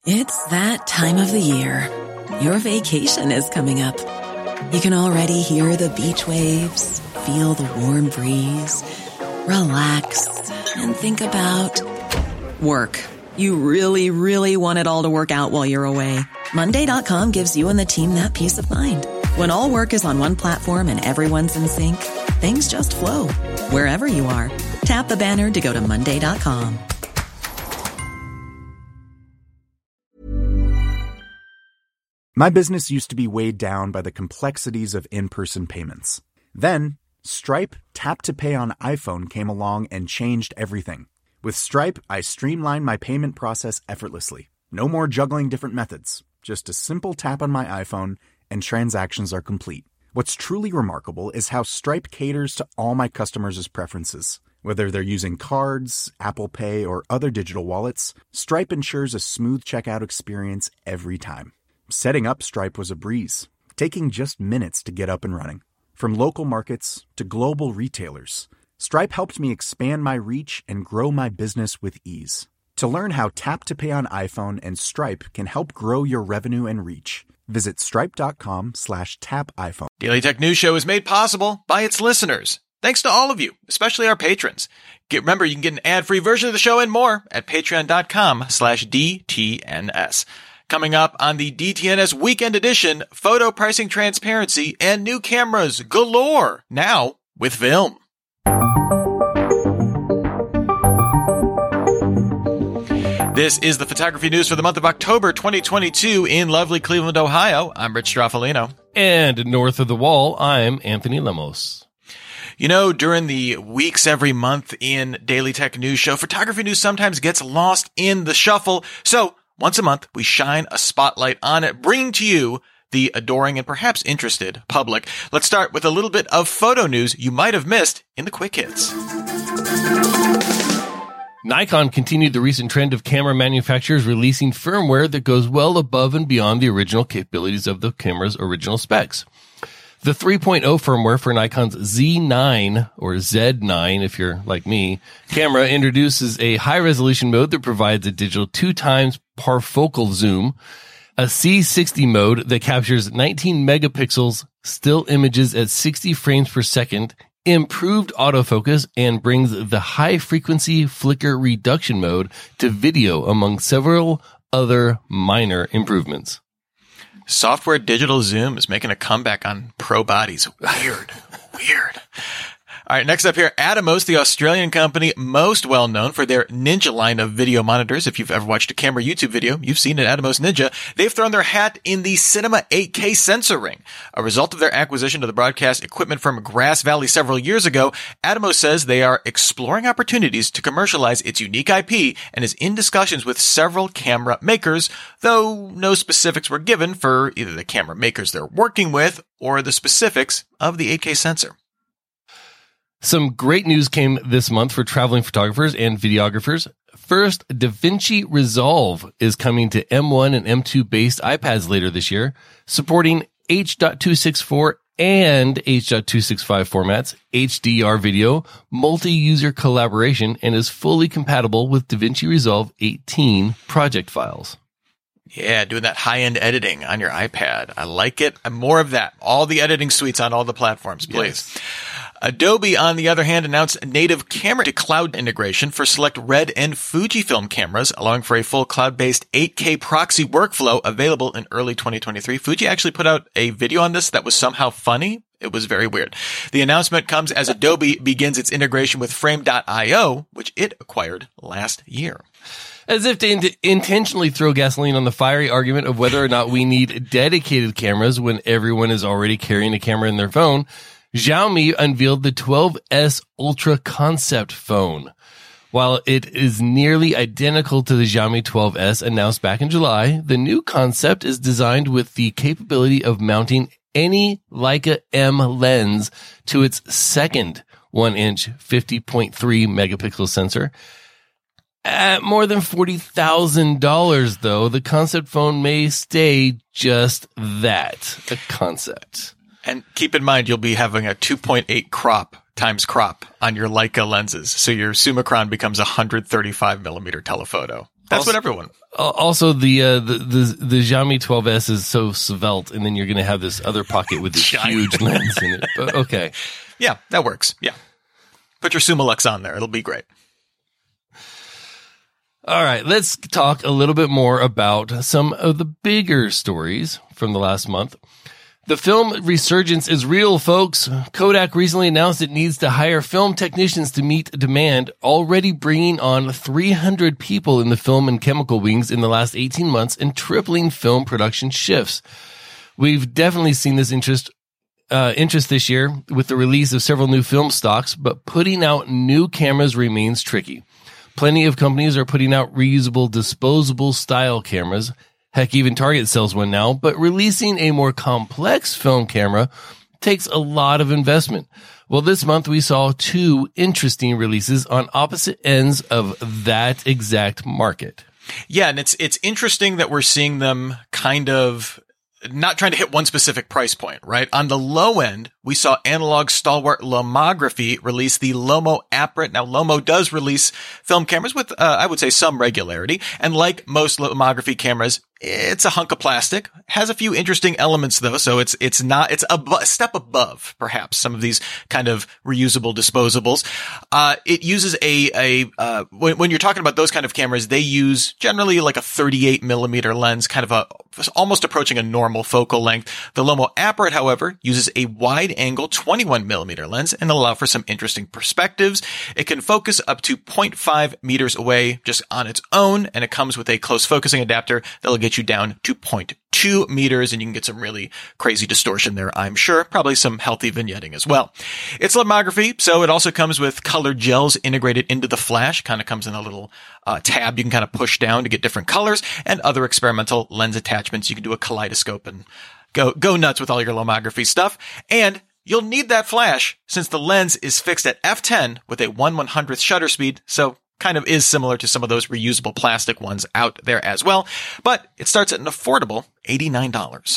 It's that time of the year. Your vacation is coming up. You can already hear the beach waves, feel the warm breeze, relax, and think about work. You really, really want it all to work out while you're away. Monday.com gives you and the team that peace of mind. When all work is on one platform and everyone's in sync, things just flow. Wherever you are, tap the banner to go to Monday.com. My business used to be weighed down by the complexities of in-person payments. Then, Stripe Tap to Pay on iPhone came along and changed everything. With Stripe, I streamlined my payment process effortlessly. No more juggling different methods. Just a simple tap on my iPhone and transactions are complete. What's truly remarkable is how Stripe caters to all my customers' preferences. Whether they're using cards, Apple Pay, or other digital wallets, Stripe ensures a smooth checkout experience every time. Setting up Stripe was a breeze, taking just minutes to get up and running. From local markets to global retailers, Stripe helped me expand my reach and grow my business with ease. To learn how Tap to Pay on iPhone and Stripe can help grow your revenue and reach, visit stripe.com/tapiphone. Daily Tech News Show is made possible by its listeners. Thanks to all of you, especially our patrons. Remember, you can get an ad-free version of the show and more at patreon.com/DTNS. Coming up on the DTNS Weekend Edition, photo pricing transparency and new cameras galore, now with film. This is the photography news for the month of October 2022 in lovely Cleveland, Ohio. I'm Rich Straffolino. And north of the wall, I'm Anthony Lemos. You know, during the weeks every month in Daily Tech News Show, photography news sometimes gets lost in the shuffle. So once a month, we shine a spotlight on it, bringing to you the adoring and perhaps interested public. Let's start with a little bit of photo news you might have missed in the quick hits. Nikon continued the recent trend of camera manufacturers releasing firmware that goes well above and beyond the original capabilities of the camera's original specs. The 3.0 firmware for Nikon's Z9, or Z9 if you're like me, camera introduces a high-resolution mode that provides a digital 2x parfocal zoom, a C60 mode that captures 19 megapixels still images at 60 frames per second, improved autofocus, and brings the high-frequency flicker reduction mode to video, among several other minor improvements. Software digital zoom is making a comeback on pro bodies. Weird. All right, next up here, Atomos, the Australian company most well known for their Ninja line of video monitors. If you've ever watched a camera YouTube video, you've seen an Atomos Ninja. They've thrown their hat in the Cinema 8K sensor ring. A result of their acquisition of the broadcast equipment from Grass Valley several years ago, Atomos says they are exploring opportunities to commercialize its unique IP and is in discussions with several camera makers, though no specifics were given for either the camera makers they're working with or the specifics of the 8K sensor. Some great news came this month for traveling photographers and videographers. First, DaVinci Resolve is coming to M1 and M2 based iPads later this year, supporting H.264 and H.265 formats, HDR video, multi-user collaboration, and is fully compatible with DaVinci Resolve 18 project files. Yeah, doing that high-end editing on your iPad. I like it. And more of that. All the editing suites on all the platforms, please. Yes. Adobe, on the other hand, announced native camera-to-cloud integration for select Red and Fujifilm cameras, allowing for a full cloud-based 8K proxy workflow available in early 2023. Fuji actually put out a video on this that was somehow funny. It was very weird. The announcement comes as Adobe begins its integration with Frame.io, which it acquired last year. As if to intentionally throw gasoline on the fiery argument of whether or not we need dedicated cameras when everyone is already carrying a camera in their phone, Xiaomi unveiled the 12S Ultra concept phone. While it is nearly identical to the Xiaomi 12S announced back in July, the new concept is designed with the capability of mounting any Leica M lens to its second 1-inch 50.3 megapixel sensor. At more than $40,000, though, the concept phone may stay just that, a concept. And keep in mind, you'll be having a 2.8 crop on your Leica lenses. So your Summicron becomes a 135 millimeter telephoto. That's what everyone. Also, the Xiaomi 12S is so svelte, and then you're going to have this other pocket with this huge lens in it. But okay. Yeah, that works. Yeah. Put your Summilux on there. It'll be great. All right, let's talk a little bit more about some of the bigger stories from the last month. The film resurgence is real, folks. Kodak recently announced it needs to hire film technicians to meet demand, already bringing on 300 people in the film and chemical wings in the last 18 months and tripling film production shifts. We've definitely seen this interest this year with the release of several new film stocks, but putting out new cameras remains tricky. Plenty of companies are putting out reusable, disposable style cameras. Heck, even Target sells one now, but releasing a more complex film camera takes a lot of investment. Well, this month we saw two interesting releases on opposite ends of that exact market. Yeah, and it's interesting that we're seeing them kind of not trying to hit one specific price point, right? On the low end, we saw Analog stalwart Lomography release the Lomo Apparat. Now, Lomo does release film cameras with, I would say, some regularity. And like most Lomography cameras, it's a hunk of plastic. Has a few interesting elements, though. So it's a step above, perhaps, some of these kind of reusable disposables. It uses when you're talking about those kind of cameras, they use generally like a 38 millimeter lens, kind of almost approaching a normal focal length. The Lomo Apparat, however, uses a wide angle 21 millimeter lens and allow for some interesting perspectives. It can focus up to 0.5 meters away just on its own, and it comes with a close focusing adapter that'll get you down to 0.2 meters, and you can get some really crazy distortion there, I'm sure. Probably some healthy vignetting as well. It's Lomography, so it also comes with colored gels integrated into the flash. Kind of comes in a little tab you can kind of push down to get different colors, and other experimental lens attachments. You can do a kaleidoscope and go nuts with all your Lomography stuff. And you'll need that flash since the lens is fixed at f10 with a 1/100th shutter speed, so kind of is similar to some of those reusable plastic ones out there as well. But it starts at an affordable $89.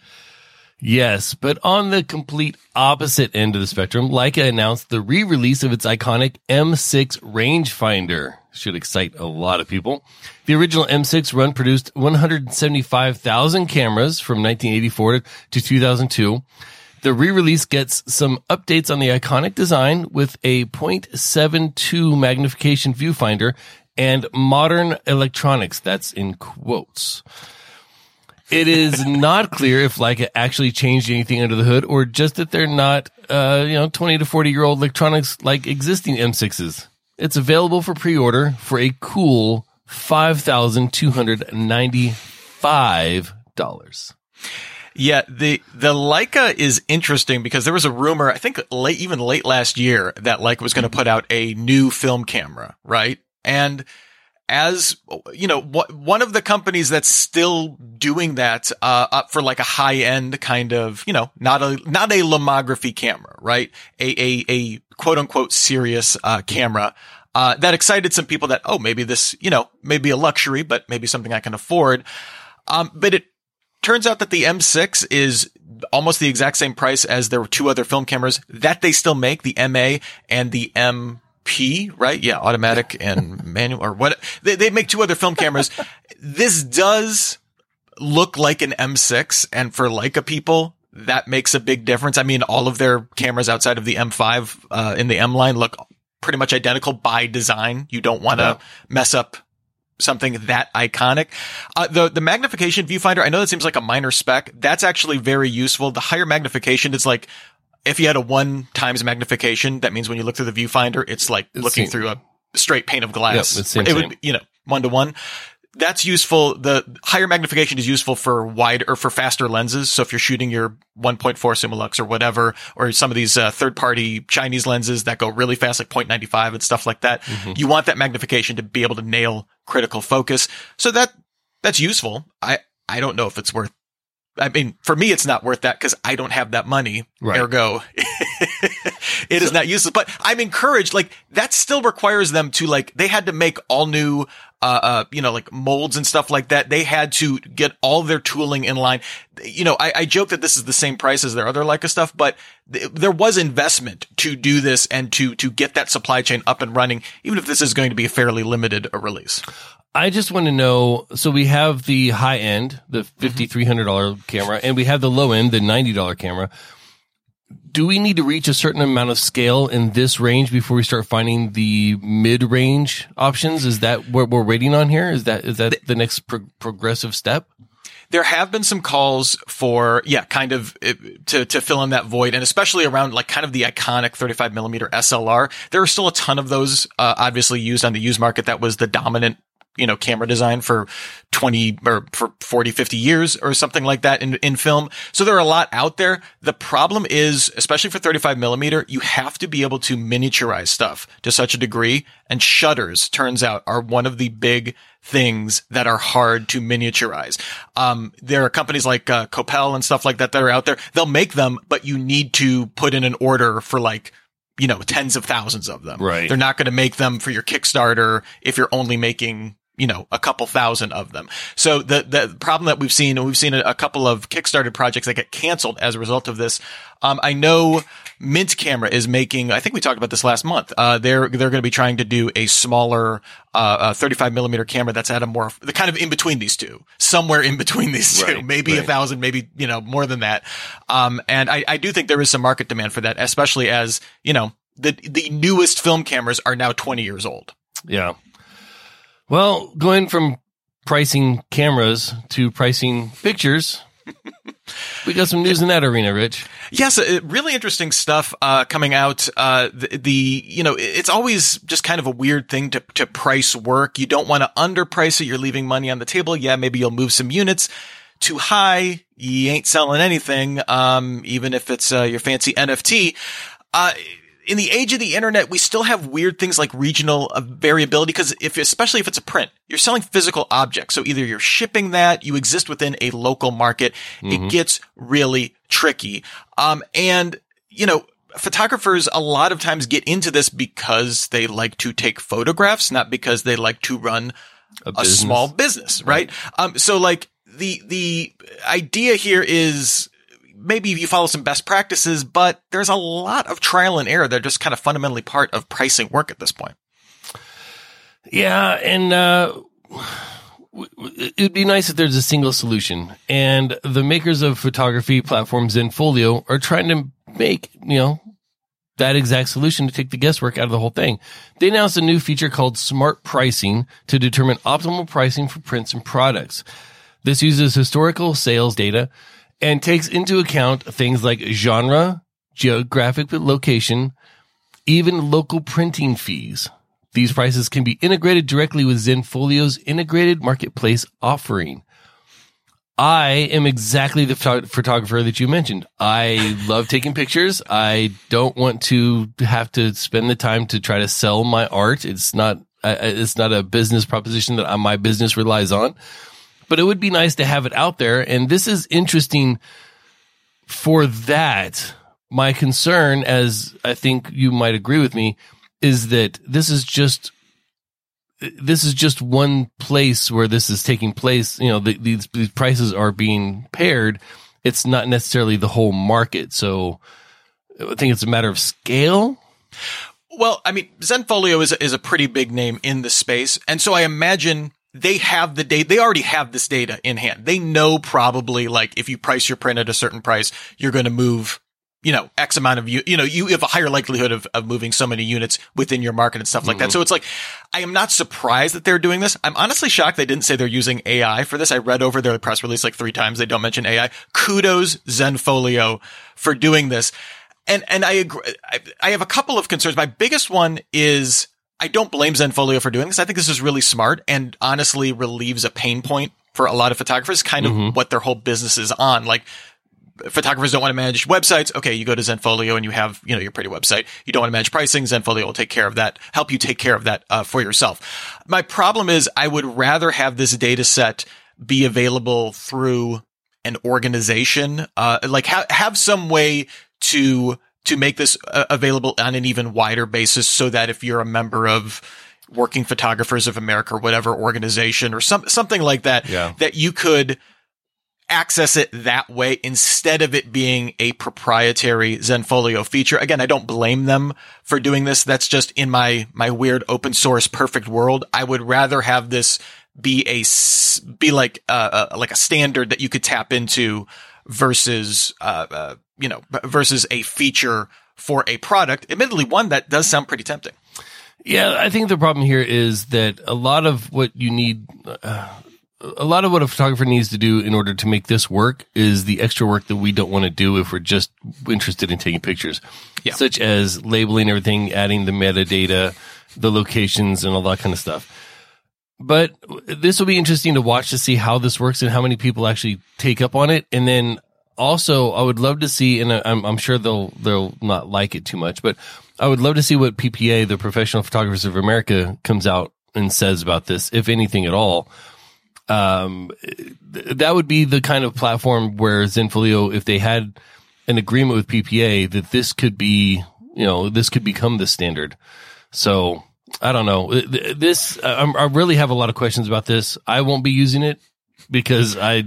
Yes, but on the complete opposite end of the spectrum, Leica announced the re-release of its iconic M6 rangefinder. Should excite a lot of people. The original M6 run produced 175,000 cameras from 1984 to 2002. The re-release gets some updates on the iconic design with a 0.72 magnification viewfinder and modern electronics. That's in quotes. It is not clear if Leica actually changed anything under the hood or just that they're not, 20 to 40-year-old electronics like existing M6s. It's available for pre-order for a cool $5,295. Yeah, the Leica is interesting because there was a rumor, I think late last year, that Leica was going to put out a new film camera, right? And as you know, one of the companies that's still doing that, up for like a high end kind of, not a Lomography camera, right? A quote unquote serious, camera, that excited some people that, maybe this, maybe a luxury, but maybe something I can afford. But it turns out that the M6 is almost the exact same price as there were two other film cameras that they still make, the MA and the MP, right? Yeah, automatic and manual or what. They make two other film cameras. This does look like an M6, and for Leica people, that makes a big difference. I mean, all of their cameras outside of the M5 in the M line look pretty much identical by design. You don't want to mess up something that iconic. The magnification viewfinder, I know that seems like a minor spec. That's actually very useful. The higher magnification is like, if you had a 1 times magnification, that means when you look through the viewfinder, it's like looking through a straight pane of glass. Yep, it would be, 1-to-1. That's useful. The higher magnification is useful for wide or for faster lenses. So if you're shooting your 1.4 Summilux or whatever, or some of these third-party Chinese lenses that go really fast, like 0.95 and stuff like that, you want that magnification to be able to nail critical focus. So that's useful. I don't know if it's worth. I mean, for me, it's not worth that because I don't have that money. Right. Ergo, it is not useless. But I'm encouraged. Like that still requires them to they had to make all new, like molds and stuff like that. They had to get all their tooling in line. I joke that this is the same price as their other Leica stuff, but there was investment to do this and to get that supply chain up and running, even if this is going to be a fairly limited release. I just want to know, so we have the high end, the $5,300 camera, and we have the low end, the $90 camera. Do we need to reach a certain amount of scale in this range before we start finding the mid-range options? Is that what we're waiting on here? Is that the next progressive step? There have been some calls for, kind of to fill in that void, and especially around like kind of the iconic 35 millimeter SLR. There are still a ton of those, obviously used on the used market. That was the dominant, camera design for 20 or for 40, 50 years or something like that in film. So there are a lot out there. The problem is, especially for 35 millimeter, you have to be able to miniaturize stuff to such a degree. And shutters, turns out, are one of the big things that are hard to miniaturize. There are companies like Coppel and stuff like that that are out there. They'll make them, but you need to put in an order for like, tens of thousands of them. Right. They're not going to make them for your Kickstarter if you're only making, a couple thousand of them. So the problem that we've seen a couple of Kickstarter projects that get canceled as a result of this. I know Mint Camera is making, I think we talked about this last month. They're going to be trying to do a smaller, 35 millimeter camera that's at the kind of in between these two, somewhere in between these two, right, maybe 1,000, maybe, more than that. And I do think there is some market demand for that, especially as, the newest film cameras are now 20 years old. Yeah. Well, going from pricing cameras to pricing pictures, we got some news in that arena, Rich. Yes, really interesting stuff coming out. It's always just kind of a weird thing to price work. You don't want to underprice it. You're leaving money on the table. Yeah, maybe you'll move some units. Too high, you ain't selling anything, even if it's your fancy NFT. In the age of the internet, we still have weird things like regional variability because especially if it's a print, you're selling physical objects. So either you're shipping that, you exist within a local market. It gets really tricky. Photographers a lot of times get into this because they like to take photographs, not because they like to run a small business, right? So like the idea here is, maybe you follow some best practices, but there's a lot of trial and error. They're just kind of fundamentally part of pricing work at this point. Yeah. And, it'd be nice if there's a single solution, and the makers of photography platforms Zenfolio are trying to make, that exact solution to take the guesswork out of the whole thing. They announced a new feature called Smart Pricing to determine optimal pricing for prints and products. This uses historical sales data and takes into account things like genre, geographic location, even local printing fees. These prices can be integrated directly with Zenfolio's integrated marketplace offering. I am exactly the photographer that you mentioned. I love taking pictures. I don't want to have to spend the time to try to sell my art. It's not a business proposition that my business relies on. But it would be nice to have it out there. And this is interesting for that. My concern, as I think you might agree with me, is that this is just one place where this is taking place. These prices are being paired. It's not necessarily the whole market. So I think it's a matter of scale. Well, I mean, Zenfolio is a pretty big name in the space. And so I imagine they have the data. They already have this data in hand. They know probably like if you price your print at a certain price, you're going to move, X amount of you have a higher likelihood of moving so many units within your market and stuff like that. So it's like, I am not surprised that they're doing this. I'm honestly shocked they didn't say they're using AI for this. I read over their press release like 3 times. They don't mention AI. Kudos Zenfolio for doing this. And I agree. I have a couple of concerns. My biggest one is, I don't blame Zenfolio for doing this. I think this is really smart and honestly relieves a pain point for a lot of photographers, kind of what their whole business is on. Like, photographers don't want to manage websites. Okay, you go to Zenfolio and you have, your pretty website. You don't want to manage pricing. Zenfolio will take care of that, help you take care of that for yourself. My problem is I would rather have this data set be available through an organization, like have some way to make this available on an even wider basis so that if you're a member of Working Photographers of America or whatever organization or something like that, that you could access it that way instead of it being a proprietary Zenfolio feature. Again, I don't blame them for doing this. That's just in my weird open source perfect world. I would rather have this be like a standard that you could tap into versus versus a feature for a product. Admittedly, one that does sound pretty tempting. Yeah, I think the problem here is that a lot of what you need, a lot of what a photographer needs to do in order to make this work is the extra work that we don't want to do if we're just interested in taking pictures, such as labeling everything, adding the metadata, the locations, and all that kind of stuff. But this will be interesting to watch to see how this works and how many people actually take up on it. And then also, I would love to see, and I'm sure they'll not like it too much, but I would love to see what PPA, the Professional Photographers of America, comes out and says about this, if anything at all. That would be the kind of platform where Zenfolio, if they had an agreement with PPA, that this could be, this could become the standard. So I don't know. I really have a lot of questions about this. I won't be using it because I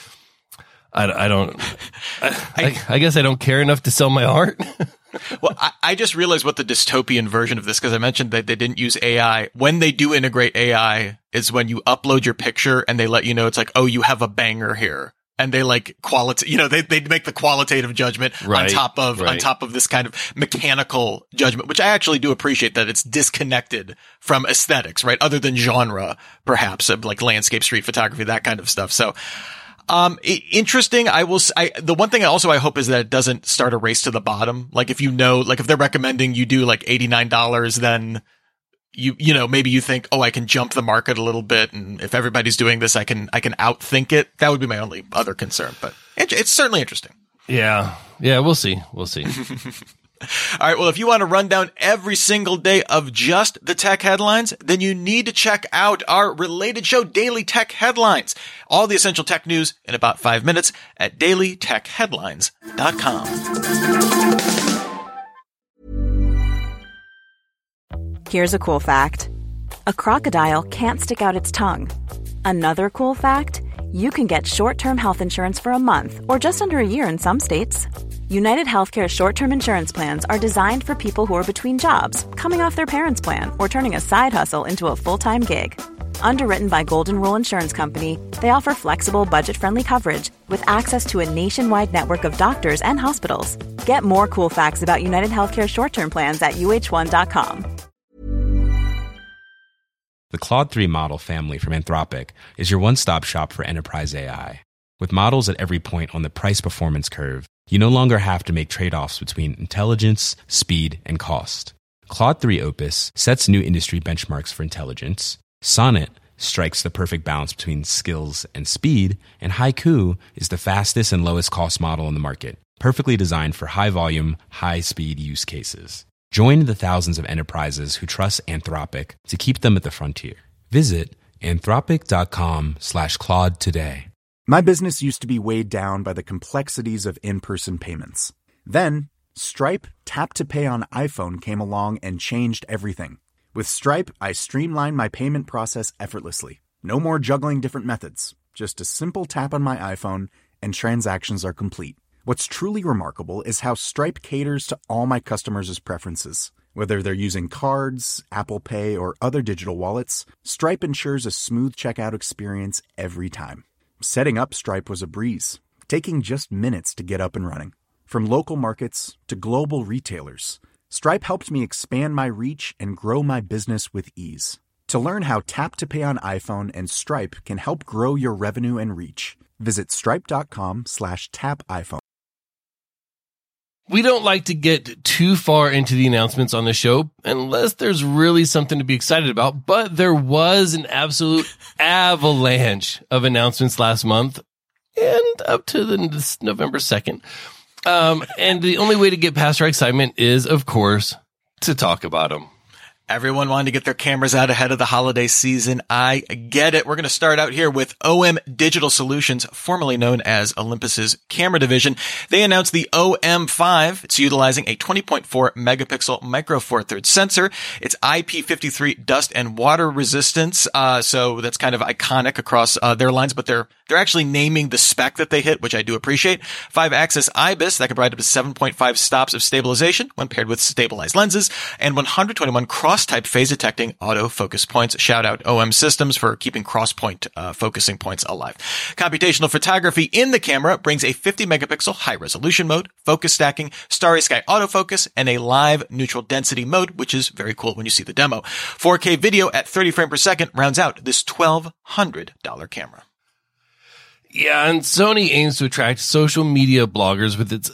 guess I don't care enough to sell my art. Well, I just realized what the dystopian version of this, because I mentioned that they didn't use AI. When they do integrate AI, is when you upload your picture and they let you know, it's like, oh, you have a banger here. And they like they make the qualitative judgment on top of this kind of mechanical judgment, which I actually do appreciate, that it's disconnected from aesthetics, right? Other than genre, perhaps, of like landscape, street photography, that kind of stuff. So, interesting. The one thing I hope is that it doesn't start a race to the bottom. Like if they're recommending you do like $89, then maybe you think, oh, I can jump the market a little bit. And if everybody's doing this, I can outthink it. That would be my only other concern, but it's certainly interesting. Yeah. We'll see. All right. Well, if you want to run down every single day of just the tech headlines, then you need to check out our related show, Daily Tech Headlines. All the essential tech news in about 5 minutes at dailytechheadlines.com. Here's a cool fact. A crocodile can't stick out its tongue. Another cool fact, you can get short-term health insurance for a month or just under a year in some states. United Healthcare short-term insurance plans are designed for people who are between jobs, coming off their parents' plan, or turning a side hustle into a full-time gig. Underwritten by Golden Rule Insurance Company, they offer flexible, budget-friendly coverage with access to a nationwide network of doctors and hospitals. Get more cool facts about United Healthcare short-term plans at uh1.com. The Claude 3 model family from Anthropic is your one-stop shop for enterprise AI. With models at every point on the price-performance curve, you no longer have to make trade-offs between intelligence, speed, and cost. Claude 3 Opus sets new industry benchmarks for intelligence. Sonnet strikes the perfect balance between skills and speed. And Haiku is the fastest and lowest cost model in the market, perfectly designed for high-volume, high-speed use cases. Join the thousands of enterprises who trust Anthropic to keep them at the frontier. Visit anthropic.com/Claude today. My business used to be weighed down by the complexities of in-person payments. Then, Stripe Tap to Pay on iPhone came along and changed everything. With Stripe, I streamlined my payment process effortlessly. No more juggling different methods. Just a simple tap on my iPhone and transactions are complete. What's truly remarkable is how Stripe caters to all my customers' preferences. Whether they're using cards, Apple Pay, or other digital wallets, Stripe ensures a smooth checkout experience every time. Setting up Stripe was a breeze, taking just minutes to get up and running. From local markets to global retailers, Stripe helped me expand my reach and grow my business with ease. To learn how Tap to Pay on iPhone and Stripe can help grow your revenue and reach, visit stripe.com/tapiphone. We don't like to get too far into the announcements on the show unless there's really something to be excited about, but there was an absolute avalanche of announcements last month and up to this November 2nd. And the only way to get past our excitement is, of course, to talk about them. Everyone wanted to get their cameras out ahead of the holiday season. I get it. We're going to start out here with OM Digital Solutions, formerly known as Olympus's camera division. They announced the OM5. It's utilizing a 20.4 megapixel micro four thirds sensor. It's IP53 dust and water resistance. So that's kind of iconic across their lines, but they're actually naming the spec that they hit, which I do appreciate. 5-axis IBIS that can provide up to 7.5 stops of stabilization when paired with stabilized lenses, and 121 cross cross-type phase detecting autofocus points. Shout out OM Systems for keeping cross-point focusing points alive. Computational photography in the camera brings a 50 megapixel high resolution mode, focus stacking, starry sky autofocus, and a live neutral density mode, which is very cool when you see the demo. 4K video at 30 frames per second rounds out this $1,200 camera. Yeah, and Sony aims to attract social media bloggers with its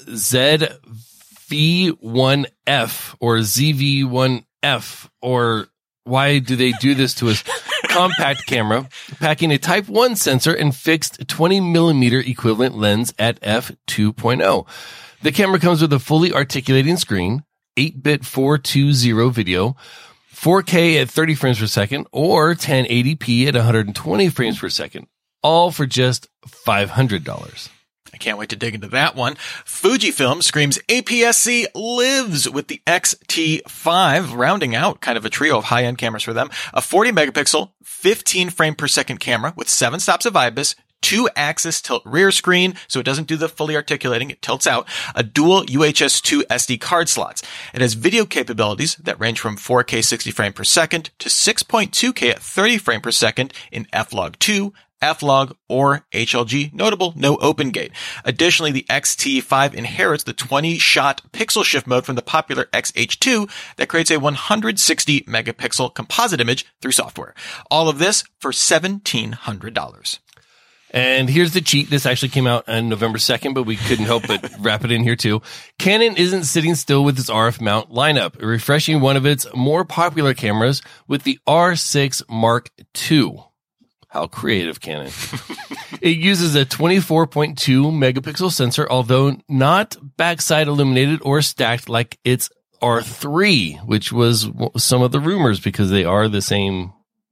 ZV-1F or ZV-1F, or why do they do this to us? Compact camera, packing a Type 1 sensor and fixed 20 millimeter equivalent lens at f2.0. The camera comes with a fully articulating screen, 8-bit 420 video, 4K at 30 frames per second, or 1080p at 120 frames per second. All for just $500. I can't wait to dig into that one. Fujifilm screams APS-C lives with the X-T5, rounding out kind of a trio of high-end cameras for them. A 40 megapixel, 15 frame per second camera with 7 stops of IBIS, 2-axis tilt rear screen, so it doesn't do the fully articulating, it tilts out, a dual UHS-2 SD card slots. It has video capabilities that range from 4K 60 frame per second to 6.2K at 30 frame per second in F-Log2, F-Log, or HLG. Notable, no open gate. Additionally, the X-T5 inherits the 20-shot pixel shift mode from the popular X-H2 that creates a 160 megapixel composite image through software. All of this for $1,700. And here's the cheat. This actually came out on November 2nd, but we couldn't help but wrap it in here too. Canon isn't sitting still with its RF mount lineup, refreshing one of its more popular cameras with the R6 Mark II. How creative, Canon. It uses a 24.2 megapixel sensor, although not backside illuminated or stacked like its R3, which was some of the rumors because they are the same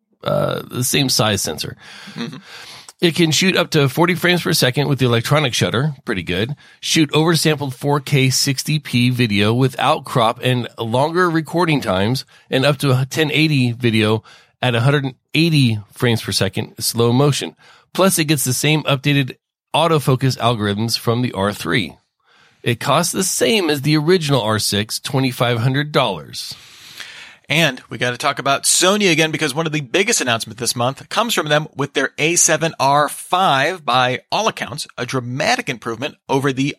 size sensor. Mm-hmm. It can shoot up to 40 frames per second with the electronic shutter. Pretty good. Shoot oversampled 4K 60p video without crop and longer recording times, and up to 1080 video at 180 frames per second slow motion. Plus, it gets the same updated autofocus algorithms from the R3. It costs the same as the original R6, $2,500. And we got to talk about Sony again, because one of the biggest announcements this month comes from them with their A7R5, by all accounts, a dramatic improvement over the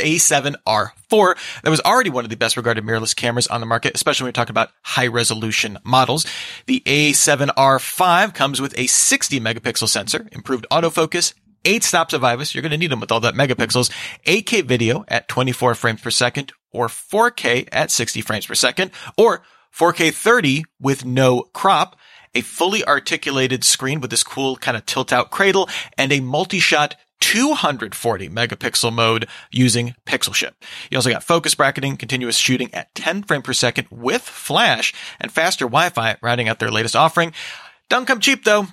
A7R4 that was already one of the best regarded mirrorless cameras on the market, especially when we're talking about high resolution models. The A7R5 comes with a 60 megapixel sensor, improved autofocus, 8 stops of IBIS. You're going to need them with all that megapixels, 8K video at 24 frames per second, or 4K at 60 frames per second, or 4K 30 with no crop, a fully articulated screen with this cool kind of tilt-out cradle, and a multi-shot 240 megapixel mode using pixel shift. You also got focus bracketing, continuous shooting at 10 frames per second with flash, and faster Wi-Fi, rounding out their latest offering. Don't come cheap though,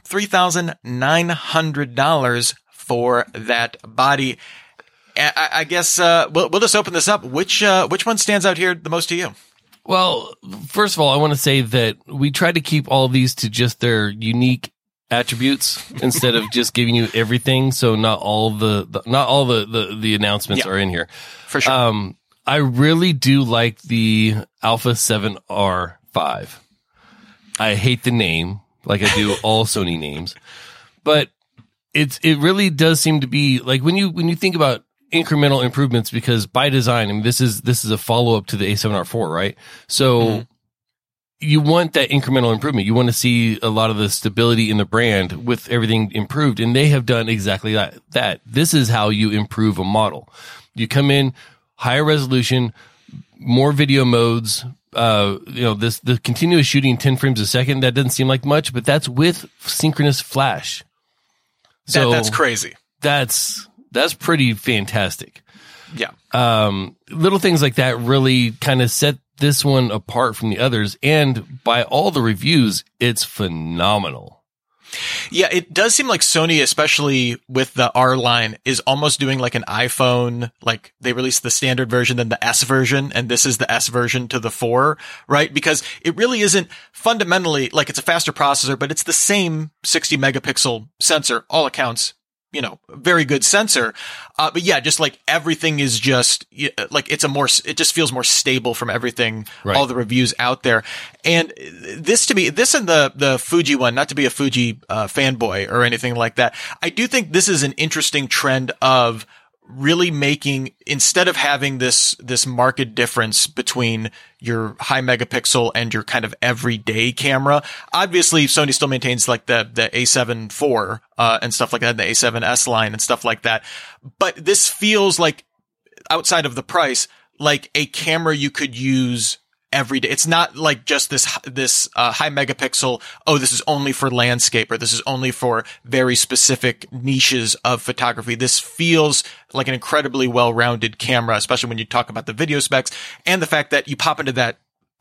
$3,900 for that body. I guess we'll just open this up. Which one stands out here the most to you? Well, first of all, I want to say that we tried to keep all of these to just their unique attributes instead of just giving you everything. So not all the announcements are in here. For sure. I really do like the Alpha 7R5. I hate the name, like I do all Sony names, but it really does seem to be like when you think about incremental improvements, because by design, I mean, this is a follow up to the A7R4, right? So you want that incremental improvement. You want to see a lot of the stability in the brand with everything improved. And they have done exactly that. This is how you improve a model. You come in higher resolution, more video modes, the continuous shooting 10 frames a second. That doesn't seem like much, but that's with synchronous flash. So that's crazy. That's pretty fantastic. Yeah. Little things like that really kind of set this one apart from the others. And by all the reviews, it's phenomenal. Yeah, it does seem like Sony, especially with the R line, is almost doing like an iPhone. Like they released the standard version, then the S version, and this is the S version to the 4, right? Because it really isn't fundamentally like it's a faster processor, but it's the same 60 megapixel sensor, all accounts. very good sensor. But yeah, just like everything is just like it just feels more stable from everything, all the reviews out there. And this to me, this and the Fuji one, not to be a Fuji fanboy or anything like that, I do think this is an interesting trend of really making, instead of having this marked difference between your high megapixel and your kind of everyday camera. Obviously, Sony still maintains like the A7 IV, and stuff like that, the A7S line and stuff like that. But this feels like, outside of the price, like a camera you could use every day. It's not like just this high megapixel. Oh, this is only for landscape, or this is only for very specific niches of photography. This feels like an incredibly well-rounded camera, especially when you talk about the video specs and the fact that you pop into that.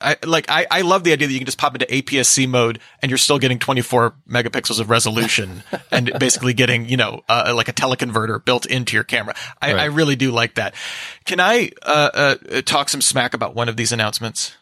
I love the idea that you can just pop into APS-C mode and you're still getting 24 megapixels of resolution and basically getting, like a teleconverter built into your camera. I really do like that. Can I talk some smack about one of these announcements?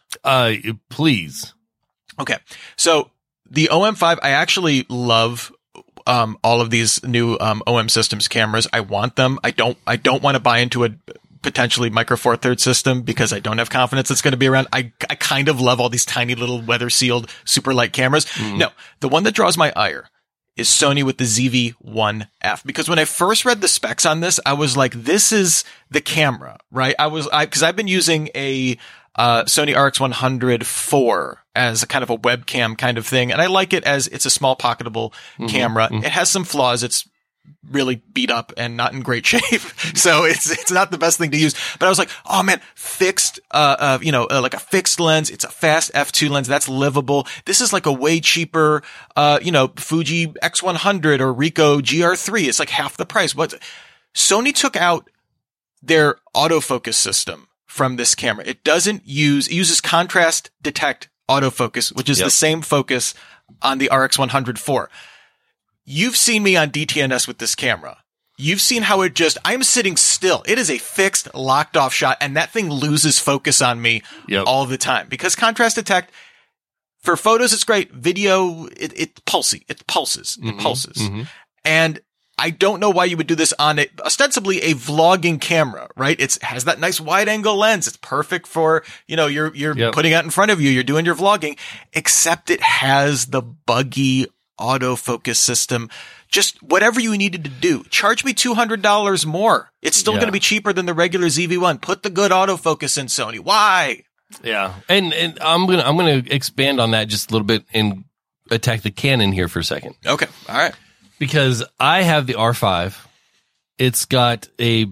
Please. Okay. So the OM5, I actually love all of these new OM Systems cameras. I want them. I don't want to buy into a potentially Micro Four Thirds system because I don't have confidence it's going to be around. I kind of love all these tiny little weather sealed super light cameras. No, the one that draws my ire is Sony with the ZV-1F, because when I first read the specs on this, I was like, this is the camera, right? Cause I've been using a Sony RX100 IV as a kind of a webcam kind of thing. And I like it as it's a small pocketable camera. It has some flaws. It's really beat up and not in great shape. So it's not the best thing to use, but I was like, oh man, fixed, like a fixed lens. It's a fast f2 lens. That's livable. This is like a way cheaper, Fuji X100 or Ricoh GR3. It's like half the price. What Sony took out their autofocus system from this camera. It uses contrast detect autofocus, which is the same focus on the RX100 IV. You've seen me on DTNS with this camera. You've seen how I'm sitting still. It is a fixed, locked off shot, and that thing loses focus on me all the time. Because contrast detect, for photos, it's great. Video, it pulses. It pulses. And I don't know why you would do this on ostensibly a vlogging camera, right? It has that nice wide angle lens. It's perfect for, you're putting it in front of you. You're doing your vlogging, except it has the buggy autofocus system. Just whatever you needed to do. Charge me $200 more. It's still going to be cheaper than the regular ZV-1. Put the good autofocus in, Sony. Why? Yeah. And I'm going to expand on that just a little bit and attack the Canon here for a second. Okay. All right. Because I have the R5. It's got a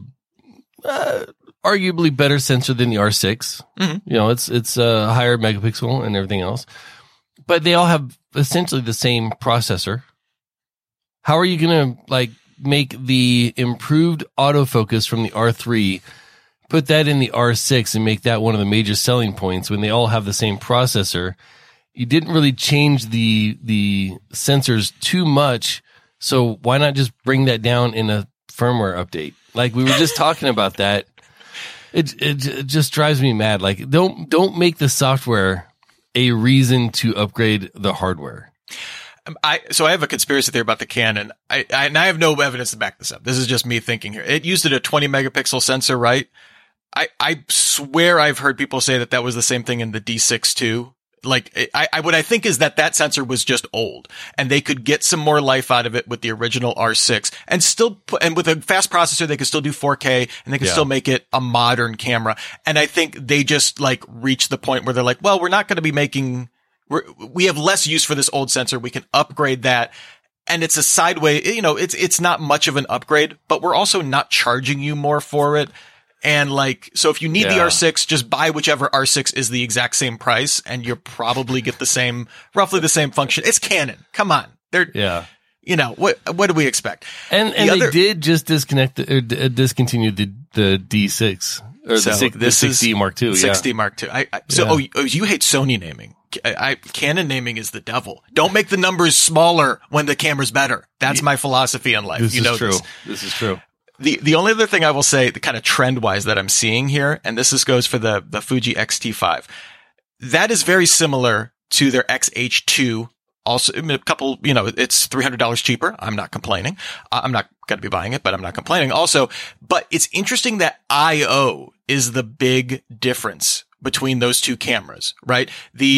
arguably better sensor than the R6. It's a higher megapixel and everything else. But they all have essentially the same processor. How are you going to make the improved autofocus from the R3, put that in the R6 and make that one of the major selling points when they all have the same processor? You didn't really change the sensors too much. So why not just bring that down in a firmware update? Like we were just talking about that. It just drives me mad. Like don't make the software a reason to upgrade the hardware. So I have a conspiracy theory about the Canon. I have no evidence to back this up. This is just me thinking here. It used a 20 megapixel sensor, right? I swear I've heard people say that was the same thing in the D6 too. Like what I think is that sensor was just old and they could get some more life out of it with the original R6 and still and with a fast processor, they could still do 4K and they could still make it a modern camera. And I think they just reached the point where they're like, well, we're not going to be we have less use for this old sensor. We can upgrade that. And it's a sideways, it's not much of an upgrade, but we're also not charging you more for it. And so if you need the R6, just buy whichever R6 is the exact same price and you'll probably get roughly the same function. It's Canon. Come on. What do we expect? And they did just discontinue the D6 or the 6D Mark II. 6D Mark II. You hate Sony naming. Canon naming is the devil. Don't make the numbers smaller when the camera's better. That's my philosophy in life. This is true. The only other thing I will say, the kind of trend wise that I'm seeing here, and this goes for the Fuji X-T5, that is very similar to their XH2. Also, a couple, it's $300 cheaper. I'm not complaining. I'm not got to be buying it, but I'm not complaining also. But it's interesting that I/O is the big difference between those two cameras, right?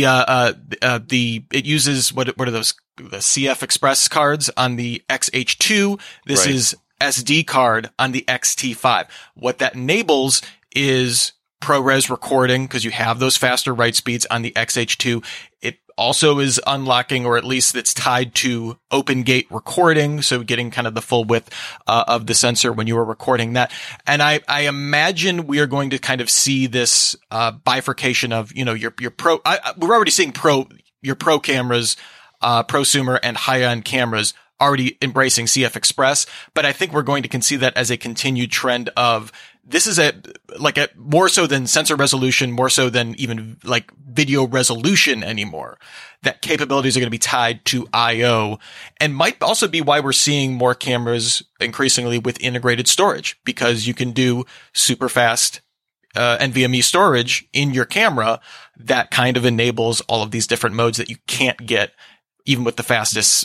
It uses, what are those? The CF Express cards on the XH2. This is SD card on the XT5. What that enables is ProRes recording, because you have those faster write speeds on the XH2. It also is unlocking, or at least it's tied to open gate recording, so getting kind of the full width of the sensor when you were recording that. And I imagine we are going to kind of see this bifurcation of, your pro. We're already seeing your pro cameras, prosumer and high-end cameras already embracing CF Express, but I think we're going to see that as a continued trend of, this is a more so than sensor resolution, more so than even like video resolution anymore. That capabilities are going to be tied to I/O, and might also be why we're seeing more cameras increasingly with integrated storage, because you can do super fast NVMe storage in your camera that kind of enables all of these different modes that you can't get even with the fastest,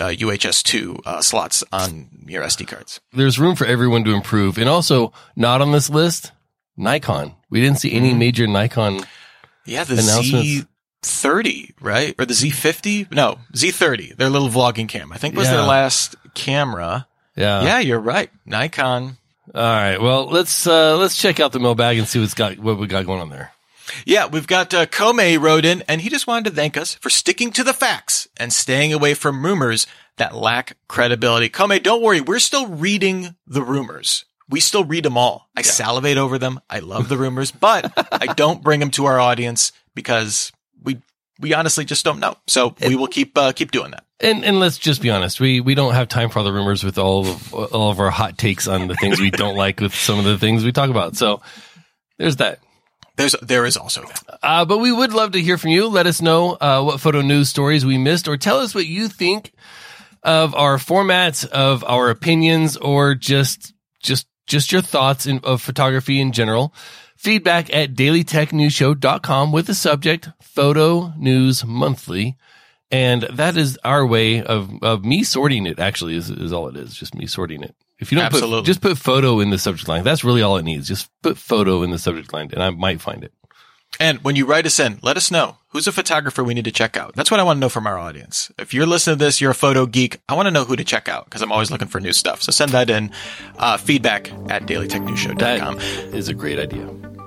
UHS-2 slots on your SD cards. There's room for everyone to improve. And also, not on this list, Nikon. We didn't see any major Nikon announcements. Z30, right? Or the Z50? No, Z30. Their little vlogging cam, I think, was their last camera. Yeah, you're right. Nikon. All right. Well, let's check out the mailbag and see what we got going on there. Yeah, we've got Kome wrote in, and he just wanted to thank us for sticking to the facts and staying away from rumors that lack credibility. Kome, don't worry. We're still reading the rumors. We still read them all. I salivate over them. I love the rumors, but I don't bring them to our audience because we honestly just don't know. So we will keep doing that. And let's just be honest. We don't have time for all the rumors with all of our hot takes on the things we don't like with some of the things we talk about. So there's that. There is also that. But we would love to hear from you. Let us know what photo news stories we missed, or tell us what you think of our formats, of our opinions, or just your thoughts of photography in general. Feedback at dailytechnewsshow.com with the subject Photo News Monthly. And that is our way of me sorting it, actually, is all it is. Just me sorting it. If you don't just put photo in the subject line. That's really all it needs. Just put photo in the subject line, and I might find it. And when you write us in, let us know who's a photographer we need to check out. That's what I want to know from our audience. If you're listening to this, you're a photo geek, I want to know who to check out, because I'm always looking for new stuff. So send that in, feedback at dailytechnewsshow.com. That is a great idea.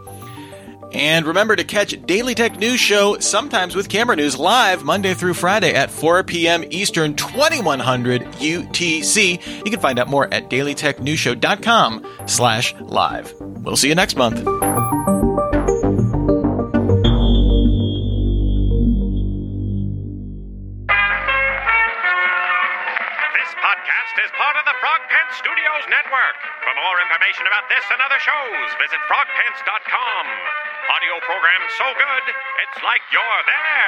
And remember to catch Daily Tech News Show, sometimes with camera news, live Monday through Friday at 4 p.m. Eastern, 2100 UTC. You can find out more at dailytechnewsshow.com/live. We'll see you next month. This podcast is part of the Frog Pants Studios Network. For more information about this and other shows, visit frogpants.com. Audio program so good, it's like you're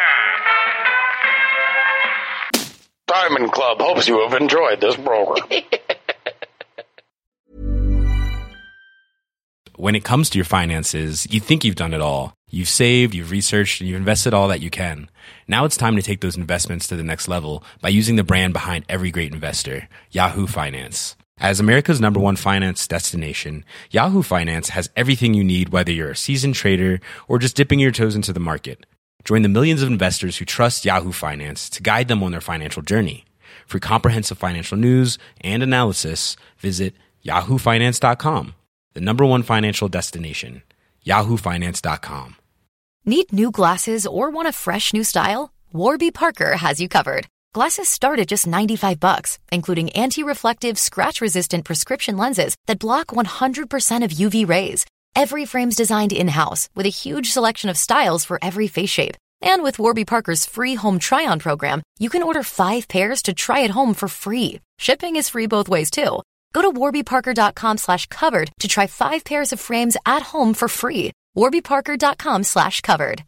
there. Diamond Club hopes you have enjoyed this program. When it comes to your finances, you think you've done it all. You've saved, you've researched, and you've invested all that you can. Now it's time to take those investments to the next level by using the brand behind every great investor, Yahoo Finance. As America's #1 finance destination, Yahoo Finance has everything you need, whether you're a seasoned trader or just dipping your toes into the market. Join the millions of investors who trust Yahoo Finance to guide them on their financial journey. For comprehensive financial news and analysis, visit yahoofinance.com, the #1 financial destination, yahoofinance.com. Need new glasses or want a fresh new style? Warby Parker has you covered. Glasses start at just $95, including anti-reflective, scratch-resistant prescription lenses that block 100% of UV rays. Every frame's designed in-house with a huge selection of styles for every face shape. And with Warby Parker's free home try-on program, you can order 5 pairs to try at home for free. Shipping is free both ways, too. Go to warbyparker.com/covered to try 5 pairs of frames at home for free. warbyparker.com/covered.